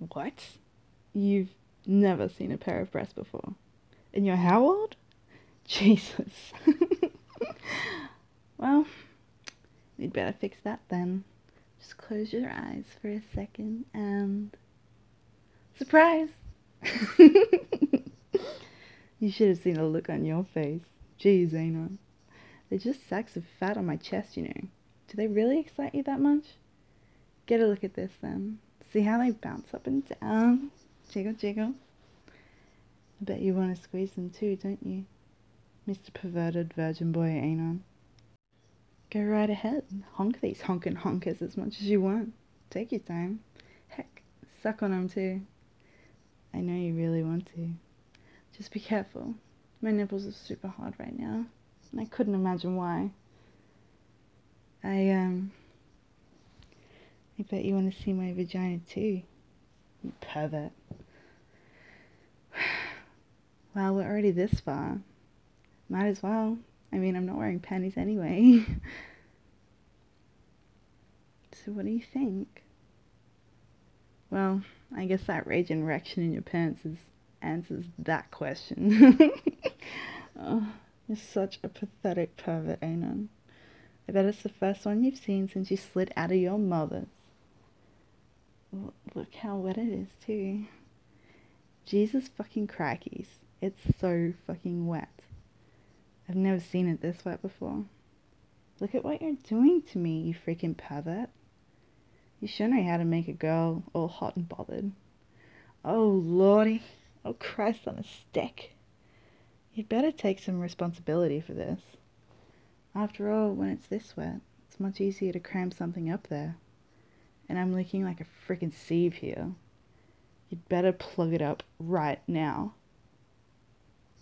What? You've never seen a pair of breasts before? And you're how old? Jesus. Well, we'd better fix that then. Just close your eyes for a second and... Surprise! You should have seen the look on your face. Jeez, Anon. They're just sacks of fat on my chest, you know. Do they really excite you that much? Get a look at this then. See how they bounce up and down? Jiggle, jiggle. I bet you want to squeeze them too, don't you? Mr. Perverted Virgin Boy Anon. Go right ahead. Honk these honkin' honkers as much as you want. Take your time. Heck, suck on them too. I know you really want to. Just be careful. My nipples are super hard right now, and I couldn't imagine why. I bet you want to see my vagina too, you pervert. Well, we're already this far. Might as well. I mean, I'm not wearing panties anyway. So what do you think? Well, I guess that raging erection in your pants answers that question. Oh, you're such a pathetic pervert, Anon. I bet it's the first one you've seen since you slid out of your mother's. Look how wet it is, too. Jesus fucking crikeys. It's so fucking wet. I've never seen it this wet before. Look at what you're doing to me, you freaking pervert. You sure know how to make a girl all hot and bothered. Oh, lordy. Oh, Christ on a stick. You'd better take some responsibility for this. After all, when it's this wet, it's much easier to cram something up there. And I'm leaking like a frickin' sieve here. You'd better plug it up right now.